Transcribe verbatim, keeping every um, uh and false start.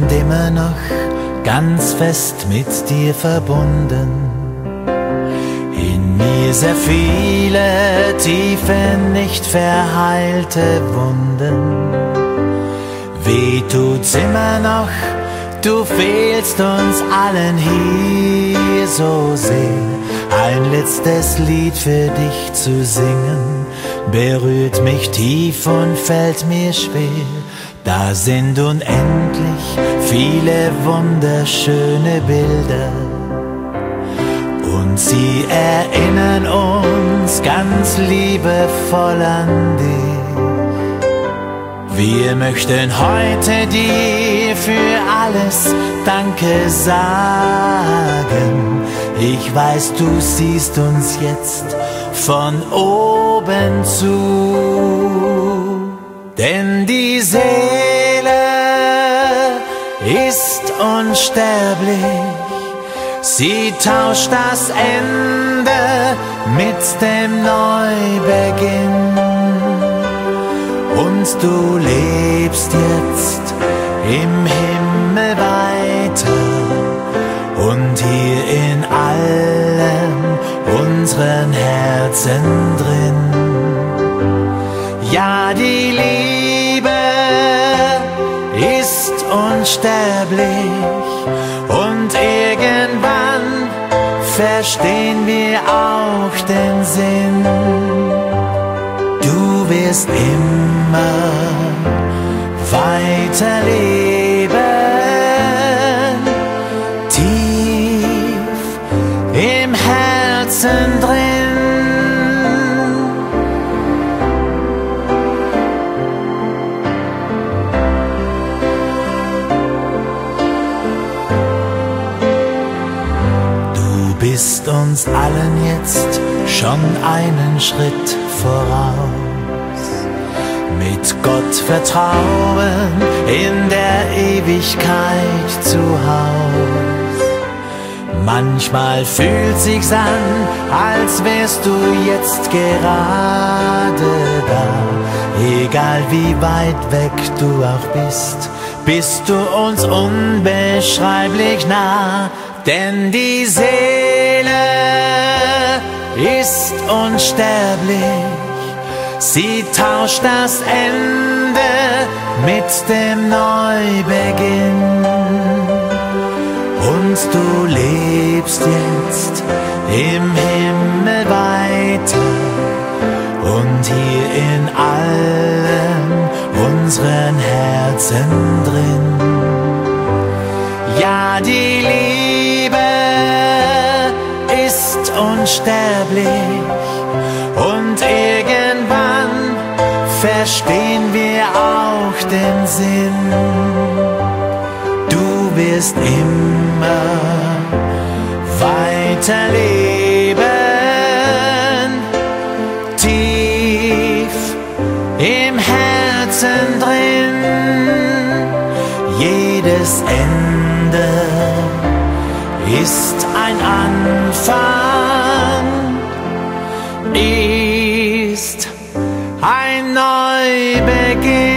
und immer noch ganz fest mit dir verbunden. In mir sehr viele tiefe, nicht verheilte Wunden. Weh tut's immer noch, du fehlst uns allen hier so sehr. Ein letztes Lied für dich zu singen, berührt mich tief und fällt mir schwer. Da sind unendlich viele wunderschöne Bilder und sie erinnern uns ganz liebevoll an dich. Wir möchten heute dir für alles Danke sagen. Ich weiß, du siehst uns jetzt von oben zu. Denn die Seele ist unsterblich, sie tauscht das Ende mit dem Neubeginn. Und du lebst jetzt im Himmel weiter und hier in allen unseren Herzen drin. Ja, die Liebe ist unsterblich und irgendwann verstehen wir auch den Sinn. Du wirst immer weiterleben, tief im Herzen drin. Du bist uns allen jetzt schon einen Schritt voraus. Mit Gott vertrauen in der Ewigkeit zu Haus. Manchmal fühlt sich's an, als wärst du jetzt gerade da. Egal wie weit weg du auch bist, bist du uns unbeschreiblich nah. Denn die Seele ist unsterblich, sie tauscht das Ende mit dem Neubeginn. Und du lebst jetzt im Himmel weiter und hier in allen unseren Herzen drin. Ja, die Liebe ist unsterblich und irgendwann verstehen wir auch den Sinn. Du wirst immer weiterleben, tief im Herzen drin. Jedes Ende ist ein Anfang, ist ein Neubeginn.